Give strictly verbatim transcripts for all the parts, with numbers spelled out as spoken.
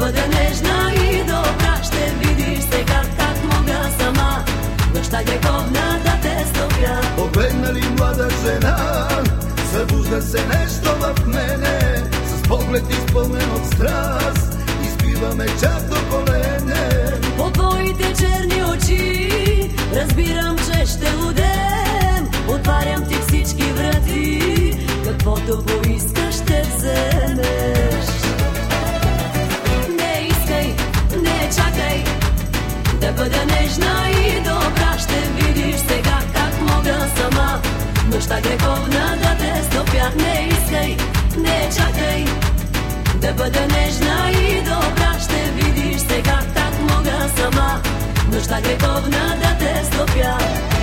бъда нежна и добра. Ще видиш сега как мога сама нощта вековна да те стопя. Погледна ли млада жена, събужда се нещо в мене. С поглед изпълнен от страст, изпиваме чак до колене. По твоите черни очи разбирам, че ще лудем. Отварям ти всички врати, каквото поискаш ще вземеш. Не искай, не чакай, да бъда нежна и добра. Ще видиш сега как мога сама нощта греховна да те стопя. Не искай, не чакай, да бъда нежна и добра. Ще видиш сега как мога сама нощта греховна да те стопя.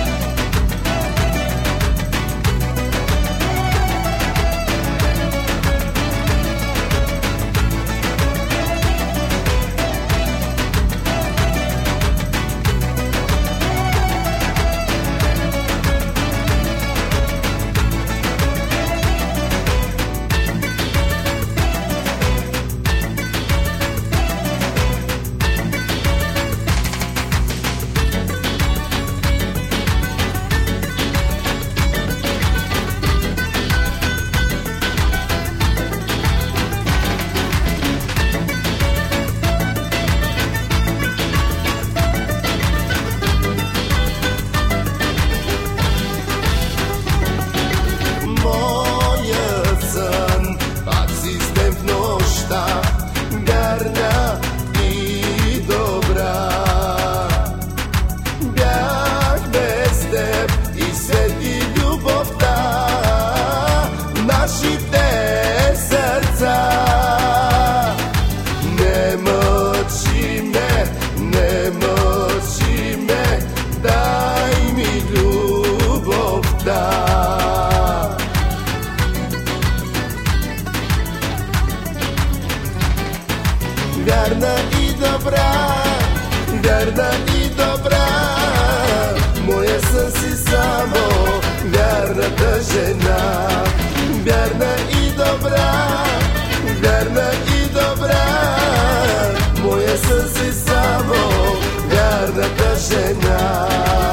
Вярна и добра, вярна и добра, моя сън си само вярната жена. Вярна и добра, вярна и добра, моя сън си само вярната жена.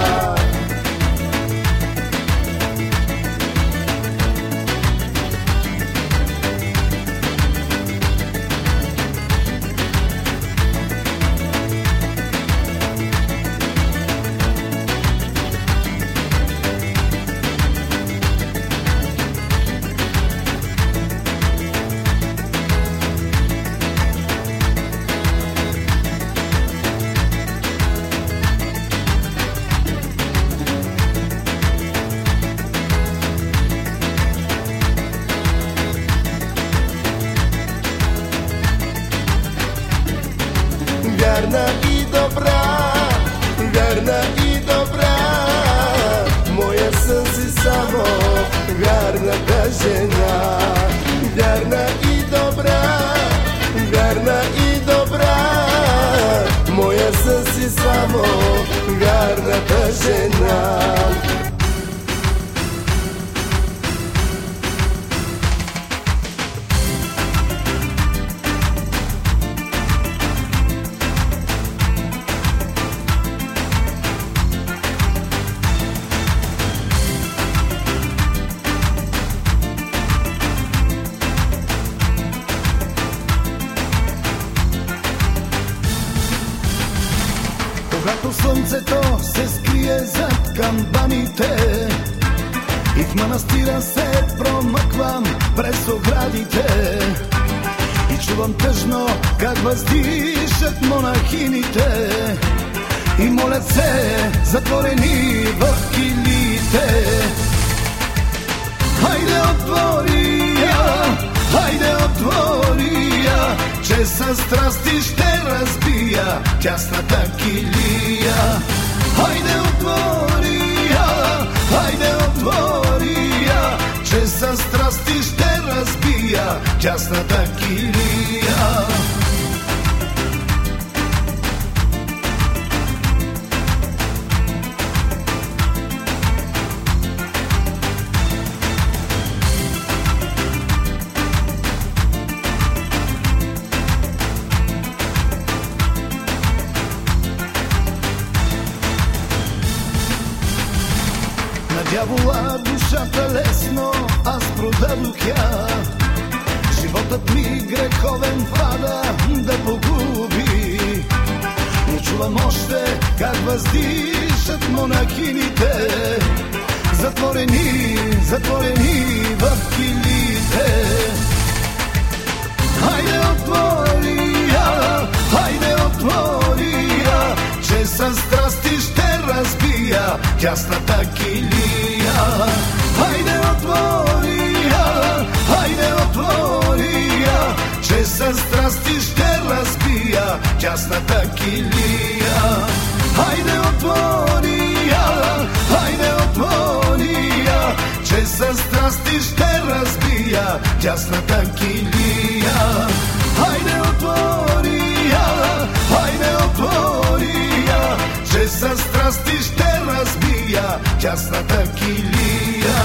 Вярна и добра, вярна и добра, моя сън си само вярната жена. Вярна и добра, вярна и добра, моя сън си само вярната жена. Когато слънцето се скрие зад камбаните и в манастира се промъквам през оградите и чувам тъжно как въздишат монахините и молят се затворени в килиите. Хайде отвори я, хайде отвори я, че със страсти ще разбия тясната килия. Хайде отвори я, хайде отвори я, че със страсти ще разбия тясната килия. Дявола душата лесно аз продадох я. Животът ми греховен пада да погуби. Не чувам още как въздишат монахините, затворени, затворени в килите. Хайде отвори я, хайде отвори я, че със страсти ще разбия тясната килия. Хайде отвори я, хайде отвори я, че със страсти ще разбия тясната килия. Хайде отвори я, хайде отвори я, че със страсти ще разбия тясната килия. Хайде отвори я, хайде отвори я, че със страсти ще разбия тясната килия.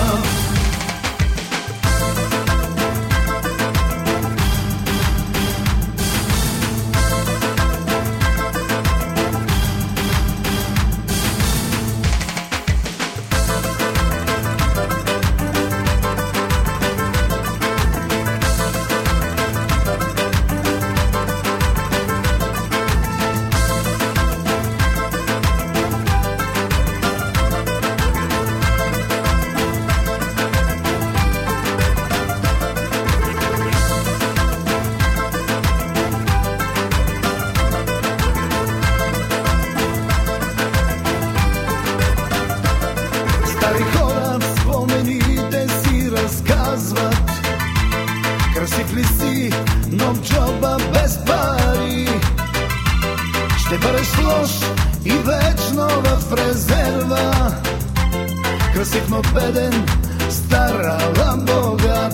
Стари хора в спомените си разказват, красив ли си, но в джоба без пари. Ще бъдеш лош и вечно в резерва, красив, но беден, стар, ала богат.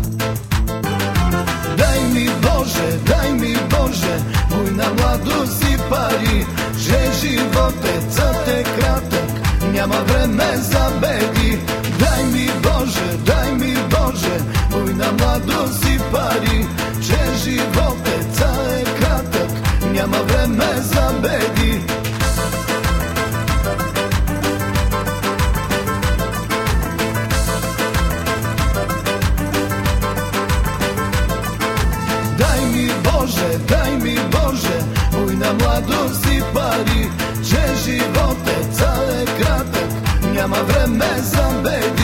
Дай ми Боже, дай ми Боже, буйна младост и пари, че животецът е кратък, няма време за беди. Дай ми Боже, дай ми Боже, буйна младост и пари, че животецът е кратък, няма време за беди. Дай ми Боже, дай ми Боже, буйна младост и пари, че животецът е кратък, няма време за беди.